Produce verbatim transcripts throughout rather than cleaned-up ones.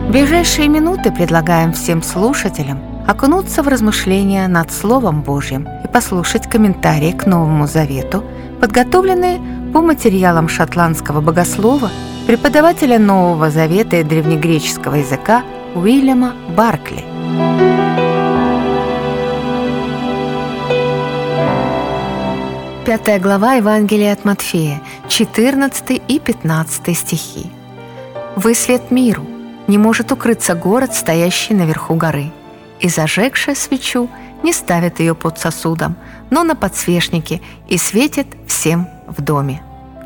В ближайшие минуты предлагаем всем слушателям окунуться в размышления над Словом Божьим и послушать комментарии к Новому Завету, подготовленные по материалам шотландского богослова, преподавателя Нового Завета и древнегреческого языка Уильяма Баркли. Пятая глава Евангелия от Матфея, четырнадцатый и пятнадцатый стихи. «Вы свет миру, не может укрыться город, стоящий наверху горы, и, зажегшая свечу, не ставит ее под сосудом, но на подсвечнике, и светит всем в доме».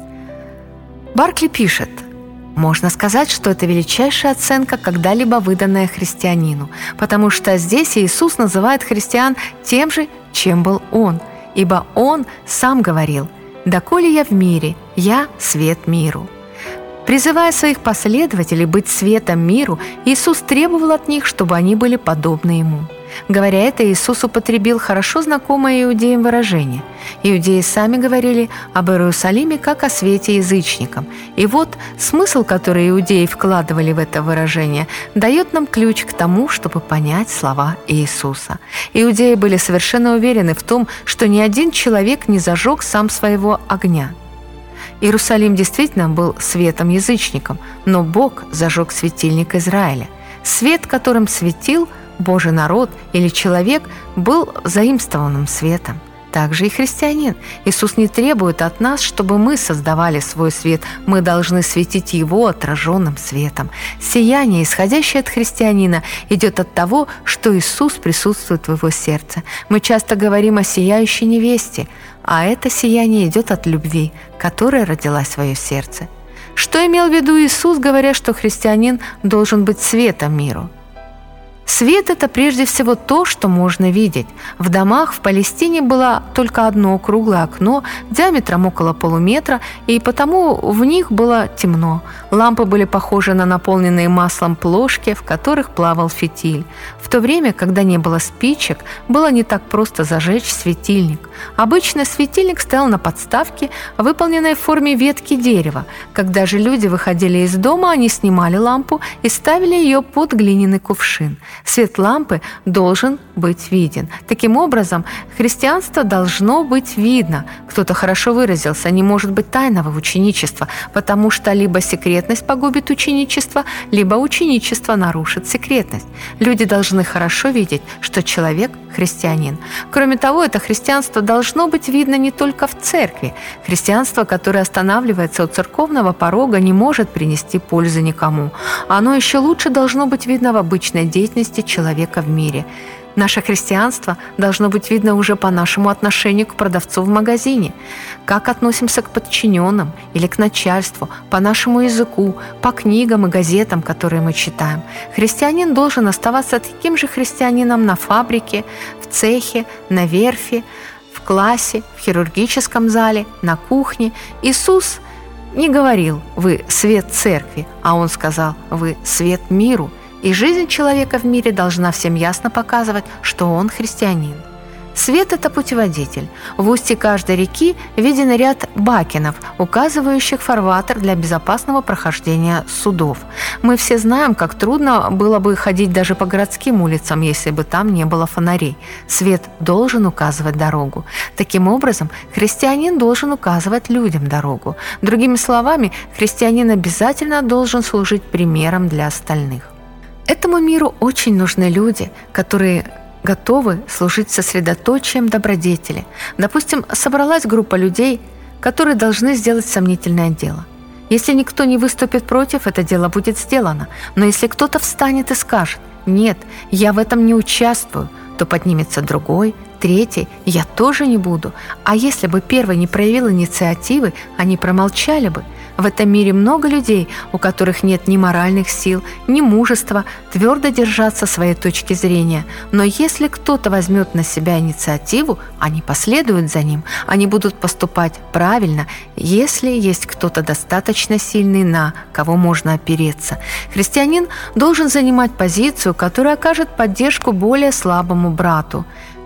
Баркли пишет: можно сказать, что это величайшая оценка, когда-либо выданная христианину, потому что здесь Иисус называет христиан тем же, чем был Он, ибо Он сам говорил: «Доколе я в мире, я свет миру». Призывая своих последователей быть светом миру, Иисус требовал от них, чтобы они были подобны Ему. Говоря это, Иисус употребил хорошо знакомое иудеям выражение. Иудеи сами говорили об Иерусалиме как о свете язычникам. И вот смысл, который иудеи вкладывали в это выражение, дает нам ключ к тому, чтобы понять слова Иисуса. Иудеи были совершенно уверены в том, что ни один человек не зажег сам своего огня. Иерусалим действительно был светом язычникам, но Бог зажег светильник Израиля. Свет, которым светил Божий народ или человек, был заимствованным светом. Также и христианин. Иисус не требует от нас, чтобы мы создавали свой свет. Мы должны светить Его отраженным светом. Сияние, исходящее от христианина, идет от того, что Иисус присутствует в его сердце. Мы часто говорим о сияющей невесте, а это сияние идет от любви, которая родилась в ее сердце. Что имел в виду Иисус, говоря, что христианин должен быть светом миру? Свет – это прежде всего то, что можно видеть. В домах в Палестине было только одно круглое окно диаметром около полуметра, и потому в них было темно. Лампы были похожи на наполненные маслом плошки, в которых плавал фитиль. В то время, когда не было спичек, было не так просто зажечь светильник. Обычно светильник стоял на подставке, выполненной в форме ветки дерева. Когда же люди выходили из дома, они снимали лампу и ставили ее под глиняный кувшин. Свет лампы должен быть виден. Таким образом, христианство должно быть видно. Кто-то хорошо выразился: не может быть тайного ученичества, потому что либо секретность погубит ученичество, либо ученичество нарушит секретность. Люди должны хорошо видеть, что человек – христианин. Кроме того, это христианство должно быть видно не только в церкви. Христианство, которое останавливается у церковного порога, не может принести пользы никому. Оно еще лучше должно быть видно в обычной деятельности человека в мире. Наше христианство должно быть видно уже по нашему отношению к продавцу в магазине, как относимся к подчиненным или к начальству, по нашему языку, по книгам и газетам, которые мы читаем. Христианин должен оставаться таким же христианином на фабрике, в цехе, на верфи, в классе, в хирургическом зале, на кухне. Иисус не говорил: «Вы свет церкви», а Он сказал: «Вы свет миру». И жизнь человека в мире должна всем ясно показывать, что он христианин. Свет – это путеводитель. В устье каждой реки виден ряд бакенов, указывающих фарватер для безопасного прохождения судов. Мы все знаем, как трудно было бы ходить даже по городским улицам, если бы там не было фонарей. Свет должен указывать дорогу. Таким образом, христианин должен указывать людям дорогу. Другими словами, христианин обязательно должен служить примером для остальных. Этому миру очень нужны люди, которые готовы служить сосредоточием добродетели. Допустим, собралась группа людей, которые должны сделать сомнительное дело. Если никто не выступит против, это дело будет сделано. Но если кто-то встанет и скажет: «Нет, я в этом не участвую», то поднимется другой, третий: «Я тоже не буду». А если бы первый не проявил инициативы, они промолчали бы. В этом мире много людей, у которых нет ни моральных сил, ни мужества твердо держаться своей точки зрения. Но если кто-то возьмет на себя инициативу, они последуют за ним. Они будут поступать правильно, если есть кто-то достаточно сильный, на кого можно опереться. Христианин должен занимать позицию, которая окажет поддержку более слабому брату.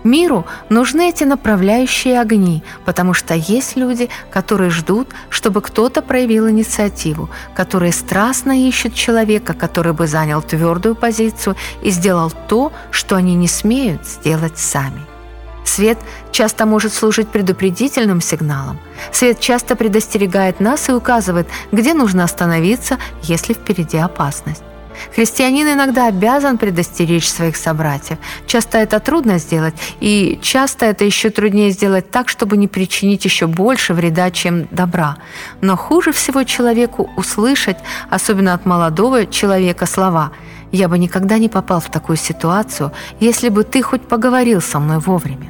Миру нужны эти направляющие огни, потому что есть люди, которые ждут, чтобы кто-то проявил инициативу, которые страстно ищут человека, который бы занял твердую позицию и сделал то, что они не смеют сделать сами. Свет часто может служить предупредительным сигналом. Свет часто предостерегает нас и указывает, где нужно остановиться, если впереди опасность. Христианин иногда обязан предостеречь своих собратьев. Часто это трудно сделать, и часто это еще труднее сделать так, чтобы не причинить еще больше вреда, чем добра. Но хуже всего человеку услышать, особенно от молодого человека, слова: «Я бы никогда не попал в такую ситуацию, если бы ты хоть поговорил со мной вовремя».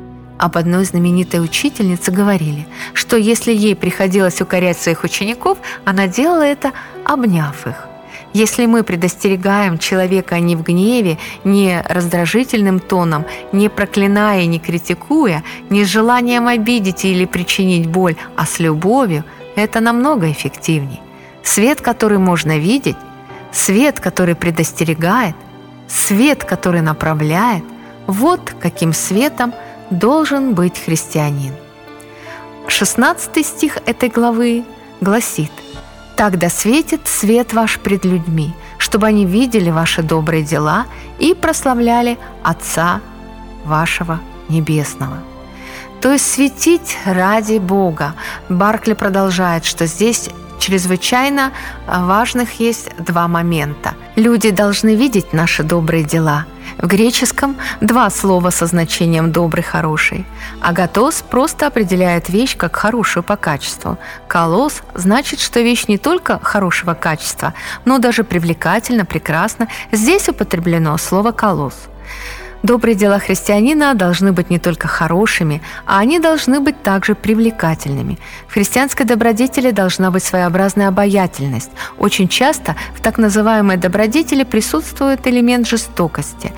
Об одной знаменитой учительнице говорили, что если ей приходилось укорять своих учеников, она делала это, обняв их. Если мы предостерегаем человека не в гневе, не раздражительным тоном, не проклиная и не критикуя, не с желанием обидеть или причинить боль, а с любовью, это намного эффективнее. Свет, который можно видеть, свет, который предостерегает, свет, который направляет – вот каким светом должен быть христианин. шестнадцатый стих этой главы гласит: «Так да светит свет ваш пред людьми, чтобы они видели ваши добрые дела и прославляли Отца вашего Небесного». То есть светить ради Бога. Баркли продолжает, что здесь чрезвычайно важных есть два момента. Люди должны видеть наши добрые дела. В греческом два слова со значением «добрый», «хороший». Агатос просто определяет вещь как хорошую по качеству. Калос значит, что вещь не только хорошего качества, но даже привлекательна, прекрасна. Здесь употреблено слово «калос». Добрые дела христианина должны быть не только хорошими, а они должны быть также привлекательными. В христианской добродетели должна быть своеобразная обаятельность. Очень часто в так называемой добродетели присутствует элемент жестокости,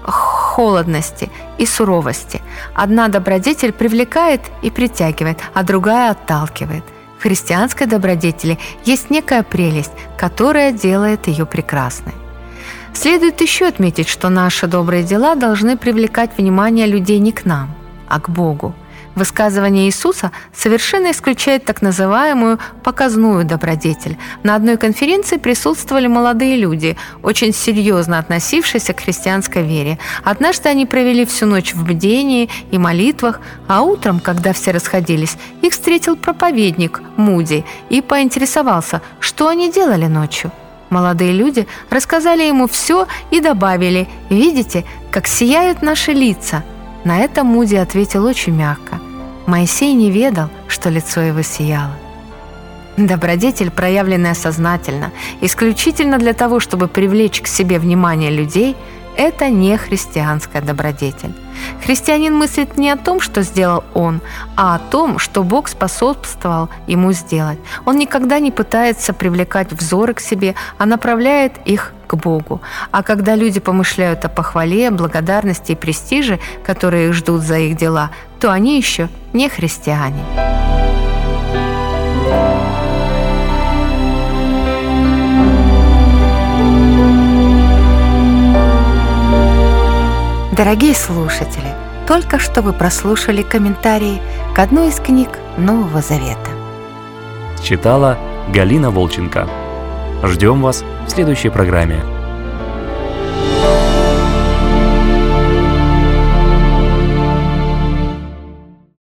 холодности и суровости. Одна добродетель привлекает и притягивает, а другая отталкивает. В христианской добродетели есть некая прелесть, которая делает ее прекрасной. Следует еще отметить, что наши добрые дела должны привлекать внимание людей не к нам, а к Богу. Высказывание Иисуса совершенно исключает так называемую показную добродетель. На одной конференции присутствовали молодые люди, очень серьезно относившиеся к христианской вере. Однажды они провели всю ночь в бдении и молитвах, а утром, когда все расходились, их встретил проповедник Муди и поинтересовался, что они делали ночью. Молодые люди рассказали ему все и добавили: «Видите, как сияют наши лица?» На это Муди ответил очень мягко: «Моисей не ведал, что лицо его сияло». Добродетель, проявленная сознательно, исключительно для того, чтобы привлечь к себе внимание людей, это не христианская добродетель. Христианин мыслит не о том, что сделал он, а о том, что Бог способствовал ему сделать. Он никогда не пытается привлекать взоры к себе, а направляет их к Богу. А когда люди помышляют о похвале, благодарности и престиже, которые их ждут за их дела, то они еще не христиане. Дорогие слушатели, только что вы прослушали комментарии к одной из книг Нового Завета. Читала Галина Волченко. Ждем вас в следующей программе.